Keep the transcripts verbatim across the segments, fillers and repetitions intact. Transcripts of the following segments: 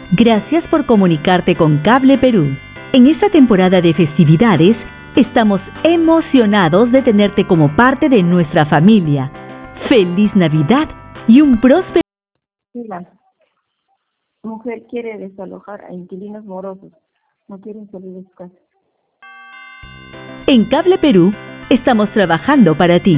Gracias por comunicarte con Cable Perú. En esta temporada de festividades, estamos emocionados de tenerte como parte de nuestra familia. ¡Feliz Navidad y un próspero! La mujer quiere desalojar a inquilinos morosos. No quieren salir de su casa. En Cable Perú, estamos trabajando para ti.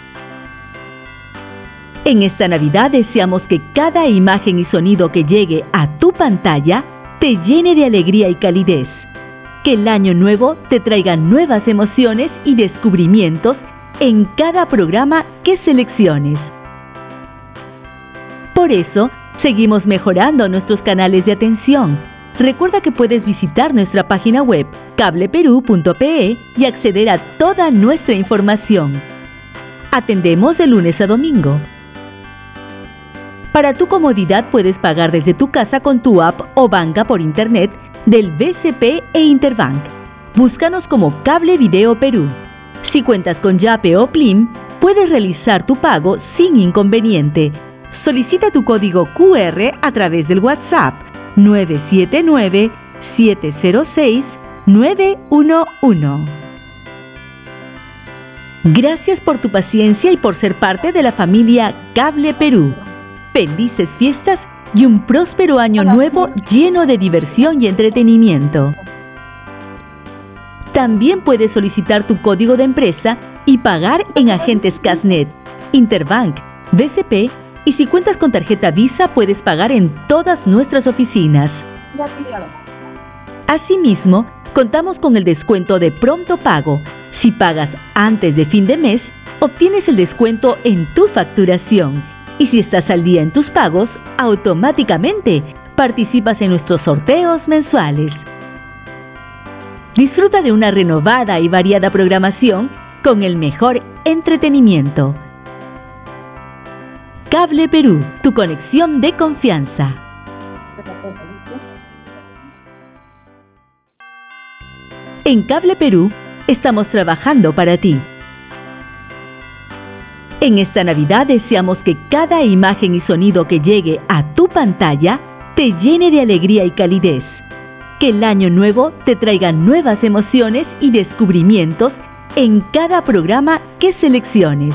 En esta Navidad deseamos que cada imagen y sonido que llegue a tu pantalla te llene de alegría y calidez. Que el año nuevo te traiga nuevas emociones y descubrimientos en cada programa que selecciones. Por eso, seguimos mejorando nuestros canales de atención. Recuerda que puedes visitar nuestra página web cable perú punto pe y acceder a toda nuestra información. Atendemos de lunes a domingo. Para tu comodidad puedes pagar desde tu casa con tu app o banca por internet del B C P e Interbank. Búscanos como Cable Video Perú. Si cuentas con Yape o Plim, puedes realizar tu pago sin inconveniente. Solicita tu código Q R a través del WhatsApp nueve siete nueve, siete cero seis, nueve uno uno. Gracias por tu paciencia y por ser parte de la familia Cable Perú. Felices fiestas y un próspero año nuevo lleno de diversión y entretenimiento. También puedes solicitar tu código de empresa y pagar en agentes Casnet, Interbank, B C P y si cuentas con tarjeta Visa puedes pagar en todas nuestras oficinas. Asimismo, contamos con el descuento de pronto pago. Si pagas antes de fin de mes, obtienes el descuento en tu facturación. Y si estás al día en tus pagos, automáticamente participas en nuestros sorteos mensuales. Disfruta de una renovada y variada programación con el mejor entretenimiento. Cable Perú, tu conexión de confianza. En Cable Perú, estamos trabajando para ti. En esta Navidad deseamos que cada imagen y sonido que llegue a tu pantalla te llene de alegría y calidez. Que el año nuevo te traiga nuevas emociones y descubrimientos en cada programa que selecciones.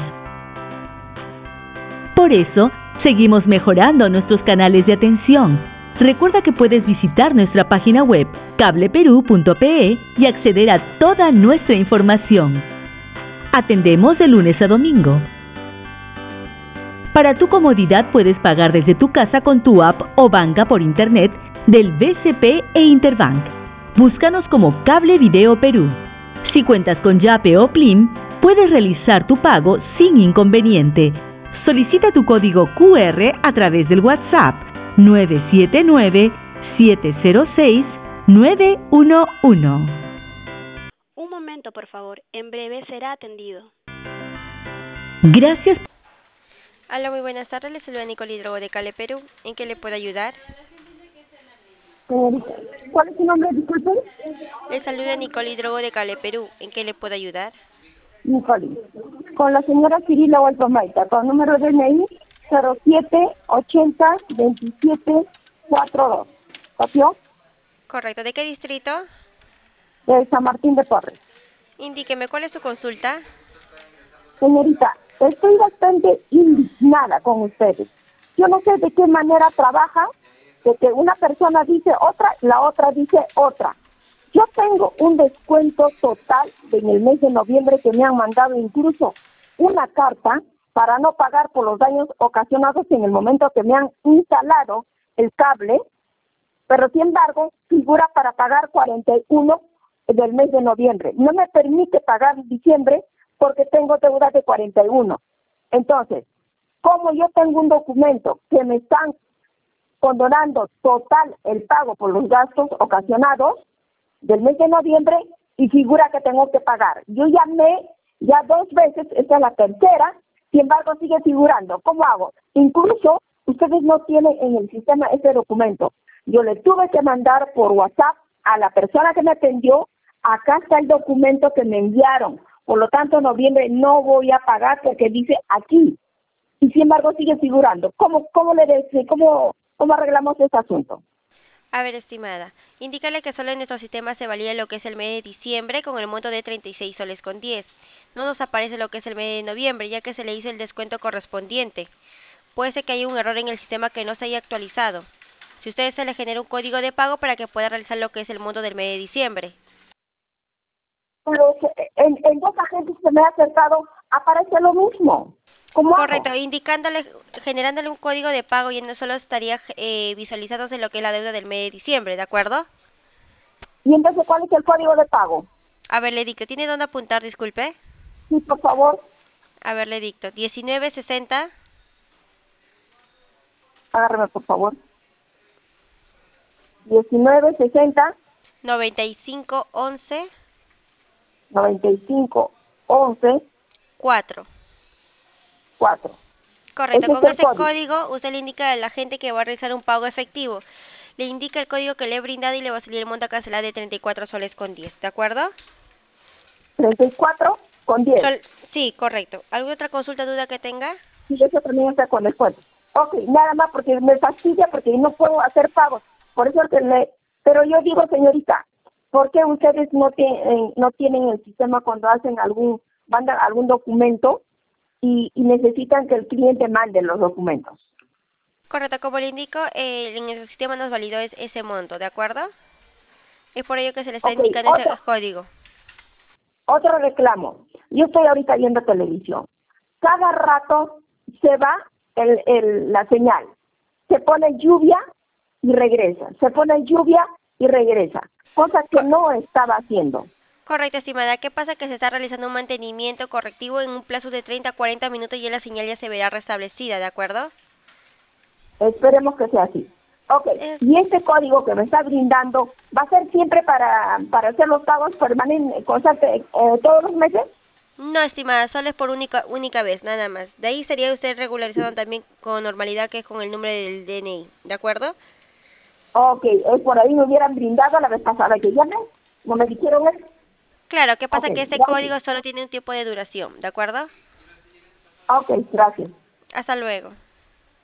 Por eso, seguimos mejorando nuestros canales de atención. Recuerda que puedes visitar nuestra página web cable perú punto pe y acceder a toda nuestra información. Atendemos de lunes a domingo. Para tu comodidad puedes pagar desde tu casa con tu app o banca por internet del B C P e Interbank. Búscanos como Cable Video Perú. Si cuentas con Yape o Plim, puedes realizar tu pago sin inconveniente. Solicita tu código Q R a través del WhatsApp nueve siete nueve, siete cero seis, nueve uno uno. Un momento, por favor. En breve será atendido. Gracias. Hola, muy buenas tardes. Le saluda Nicole Hidrogo de Cable Perú. ¿En qué le puedo ayudar? ¿Cuál es su nombre? Disculpen. Le saluda Nicole Hidrogo de Cable Perú. ¿En qué le puedo ayudar? Nicole. Con la señora Cirila Waltomaita, con número de D N I cero siete ochenta veintisiete cuarenta y dos. ¿Copió? Correcto. ¿De qué distrito? De San Martín de Porres. Indíqueme, ¿cuál es su consulta? Señorita, estoy bastante indignada con ustedes. Yo no sé de qué manera trabaja, de que una persona dice otra, la otra dice otra. Yo tengo un descuento total en el mes de noviembre que me han mandado incluso una carta para no pagar por los daños ocasionados en el momento que me han instalado el cable, pero sin embargo figura para pagar cuarenta y uno del mes de noviembre. No me permite pagar en diciembre porque tengo deuda de cuarenta y uno. Entonces, como yo tengo un documento que me están condonando total el pago por los gastos ocasionados del mes de noviembre y figura que tengo que pagar. Yo llamé ya dos veces, esta es la tercera, sin embargo sigue figurando. ¿Cómo hago? Incluso ustedes no tienen en el sistema ese documento. Yo le tuve que mandar por WhatsApp a la persona que me atendió, acá está el documento que me enviaron. Por lo tanto, en noviembre no voy a pagar porque dice aquí. Y sin embargo sigue figurando. ¿Cómo, cómo, le de, cómo, cómo arreglamos este asunto? A ver, estimada, indícale que solo en nuestro sistema se valida lo que es el mes de diciembre con el monto de treinta y seis soles con diez. No nos aparece lo que es el mes de noviembre, ya que se le hizo el descuento correspondiente. Puede ser que haya un error en el sistema que no se haya actualizado. Si usted se le genera un código de pago para que pueda realizar lo que es el monto del mes de diciembre. Pero en, en dos agentes que me ha acercado aparece lo mismo. ¿Cómo Correcto, hago? indicándole, generándole un código de pago y no solo estaría eh, visualizándose lo que es la deuda del mes de diciembre, ¿de acuerdo? Y entonces, ¿cuál es el código de pago? A ver, le dicto, ¿tiene dónde apuntar, disculpe? Sí, por favor, A ver, le dicto, diecinueve sesenta agárreme, por favor. diecinueve sesenta noventa y cinco once noventa y cinco once cuatro. cuatro. Correcto, Ese es con el ese código. código usted le indica a la gente que va a realizar un pago efectivo. Le indica el código que le he brindado y le va a salir el monto a cancelar de treinta y cuatro soles con diez, ¿de acuerdo? treinta y cuatro con diez. Sol- sí, correcto. ¿Alguna otra consulta, duda que tenga? Y eso también está con descuento. Ok, nada más porque me fastidia porque no puedo hacer pagos. Por eso que le... Pero yo digo, señorita, ¿por qué ustedes no, tienen no tienen el sistema cuando hacen algún, mandan algún documento y, y necesitan que el cliente mande los documentos? Correcto, como le indico, eh, en el sistema nos validó es- ese monto, ¿de acuerdo? Es por ello que se le está Ok, indicando ese otro, código. otro reclamo. Yo estoy ahorita viendo televisión. Cada rato se va el, el, la señal. Se pone lluvia y regresa. Se pone lluvia y regresa. Cosa que Co- no estaba haciendo. Correcto, estimada. ¿Qué pasa? Que se está realizando un mantenimiento correctivo en un plazo de treinta a cuarenta minutos y ya la señal ya se verá restablecida, ¿de acuerdo? Esperemos que sea así. Ok, Eh, y este código que me está brindando, ¿va a ser siempre para, para hacer los pagos permanentes, constante, eh, todos los meses? no, estimada, solo es por única, única vez, nada más. De ahí sería usted regularizado también con normalidad, que es con el número del D N I, ¿de acuerdo? Ok, es por ahí me hubieran brindado la vez pasada que llamé. ¿No me dijeron eso? Claro, ¿qué Ok, pasa? Que este gracias. código solo tiene un tiempo de duración, ¿de acuerdo? Ok, gracias. Hasta luego.